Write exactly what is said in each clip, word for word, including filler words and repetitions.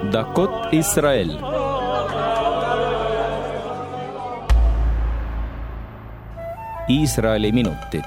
דקות ישראל. Iisraeli minutid.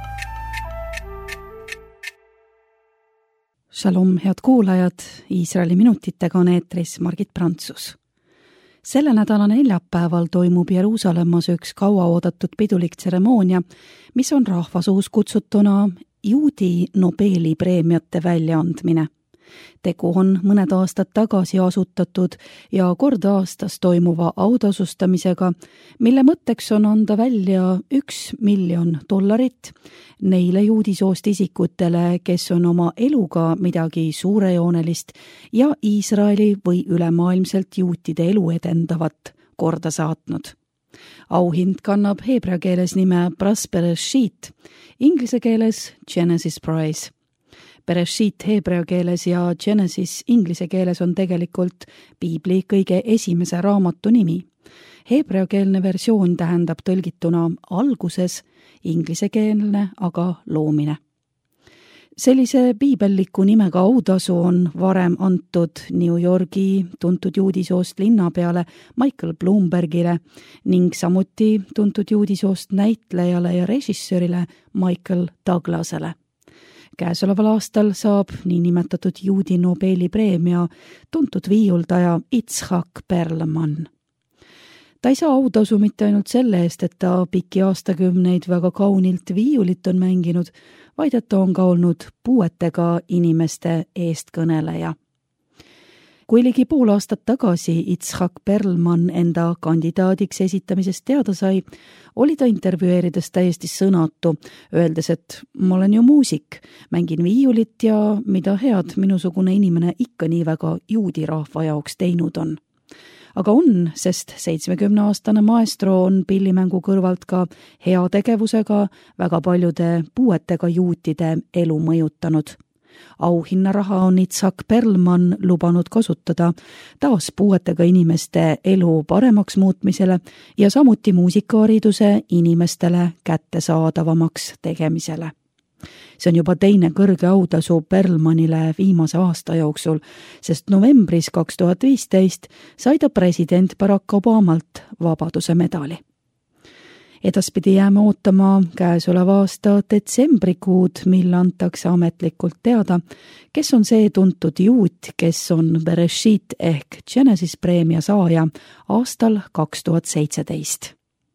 Shalom, head kuulajad, Iisraeli minutitega on eetris Margit Prantsus. Selle nädala neljapäeval toimub Jeruusalemmas üks kauaoodatud pidulik tseremoonia, mis on rahvasuus kutsutuna juudi Nobeli preemiate väljaandmine. Tegu on mõned aastad tagasi asutatud ja kord aastas toimuva autasustamisega, mille mõtteks on anda välja üks miljon dollarit neile juudisoost isikutele, kes on oma eluga midagi suurejoonelist ja Iisraeli või ülemaailmselt juutide elu edendavat korda saatnud. Auhind kannab heebrea keeles nime Pras Bereshit, inglise keeles Genesis Prize. Bereshit heebrea keeles ja Genesis inglise keeles on tegelikult Piibli kõige esimese raamatu nimi. Heebreakeelne versioon tähendab tõlgituna alguses, inglisekeelne aga loomine. Sellise piibelliku nimega autasu on varem antud New Yorgi tuntud juudisoost linnapeale Michael Bloombergile ning samuti tuntud juudisoost näitlejale ja režissöörile Michael Douglasele. Käesoleval aastal saab niinimetatud juudi Nobeli preemia tuntud viiuldaja Itzhak Perlman. Ta ei saa autasu mitte ainult selle eest, et ta pikki aastakümneid väga kaunilt viiulit on mänginud, vaid et ta on ka olnud puuetega inimeste eestkõneleja. Kui ligi pool aastat tagasi Itzhak Perlman enda kandidaadiks esitamisest teada sai, oli ta intervjueerides täiesti sõnatu, öeldes, et ma olen ju muusik, mängin viiulit ja mida head minusugune inimene ikka nii väga juudi rahva jaoks teinud on. Aga on, sest seitsmekümneaastane maestro on pillimängu kõrvalt ka heategevusega väga paljude puuetega juutide elu mõjutanud. Auhinnaraha on Itzhak Perlman lubanud kasutada taas puuetega inimeste elu paremaks muutmisele ja samuti muusikahariduse inimestele kättesaadavamaks tegemisele. See on juba teine kõrge autasu Perlmanile viimase aasta jooksul, sest novembris kaks tuhat viisteist sai ta president Barack Obamalt vabaduse medali. Edaspidi jääme ootama käesoleva aasta detsembrikuud, mil antakse ametlikult teada, kes on see tuntud juut, kes on Bereshit ehk Genesis preemia saaja aastal kaks tuhat seitseteist.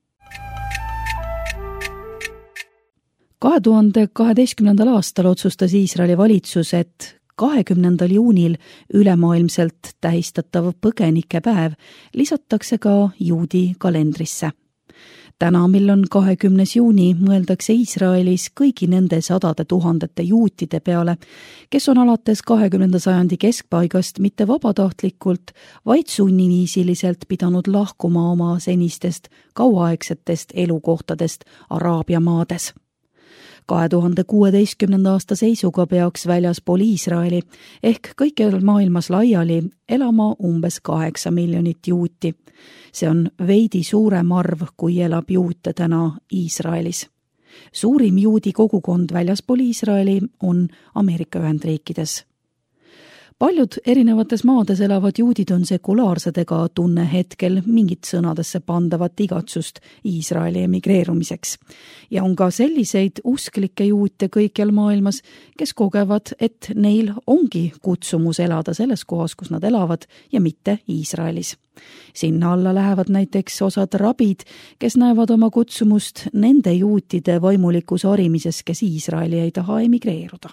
kahe tuhande kaheteistkümnendal aastal otsustas Iisraeli valitsus, et kahekümnendal juunil ülemaailmselt tähistatav põgenikepäev lisatakse ka juudi kalendrisse. Täna, mil on kahekümnes juuni, mõeldakse Iisraelis kõigi nende sadade tuhandete juutide peale, kes on alates kahekümnenda sajandi keskpaigast mitte vabatahtlikult, vaid sunniviisiliselt pidanud lahkuma oma senistest kauaaegsetest elukohtadest Araabia maades. kahe tuhande kuueteistkümnenda aasta seisuga peaks väljaspool Iisraeli ehk kõikjal maailmas laiali elama umbes kaheksa miljonit juuti. See on veidi suurem arv, kui elab juute täna Iisraelis. Suurim juudi kogukond väljaspool Iisraeli on Ameerika Ühendriikides. Paljud erinevates maades elavad juudid on sekulaarsed ega tunne hetkel mingit sõnadesse pandavat igatsust Iisraeli emigreerumiseks. Ja on ka selliseid usklikke juute kõikjal maailmas, kes kogevad, et neil ongi kutsumus elada selles kohas, kus nad elavad ja mitte Iisraelis. Sinna alla lähevad näiteks osad rabid, kes näevad oma kutsumust nende juutide vaimulikus harimises, kes Iisraeli ei taha emigreeruda.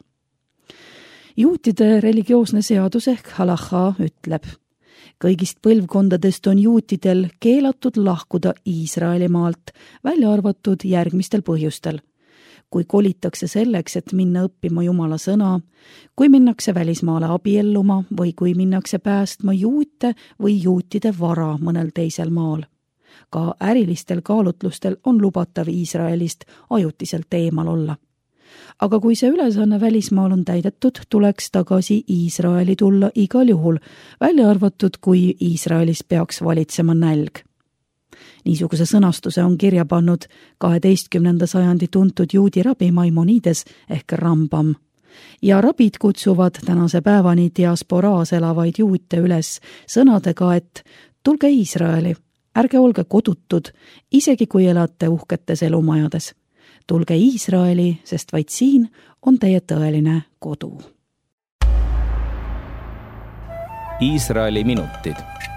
Juutide religioosne seadus ehk halacha ütleb, kõigist põlvkondadest on juutidel keelatud lahkuda Iisraeli maalt, välja arvatud järgmistel põhjustel. Kui kolitakse selleks, et minna õppima Jumala sõna, kui minnakse välismaale abielluma või kui minnakse päästma juute või juutide vara mõnel teisel maal. Ka ärilistel kaalutlustel on lubatav Iisraelist ajutiselt eemal olla. Aga kui see ülesanne välismaal on täidetud, tuleks tagasi Iisraeli tulla igal juhul, välja arvatud, kui Iisraelis peaks valitsema nälg. Niisuguse sõnastuse on kirja pannud kaheteistkümnenda sajandi tuntud juudi rabi Maimonides ehk Rambam. ja rabid kutsuvad tänase päevani diasporaas elavaid juute üles sõnadega, et tulge Iisraeli, ärge olge kodutud, isegi kui elate uhketes elumajades. Tulge Iisraeli, sest vaid siin on teie tõeline kodu. Iisraeli minutid.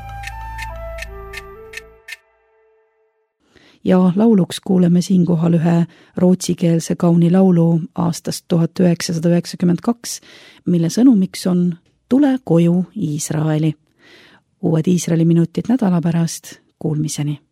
Ja lauluks kuuleme siinkohal ühe rootsikeelse kauni laulu aastast tuhat üheksasada üheksakümmend kaks, mille sõnumiks on Tule koju Iisraeli. Uued Iisraeli minutid nädala pärast, kuulmiseni!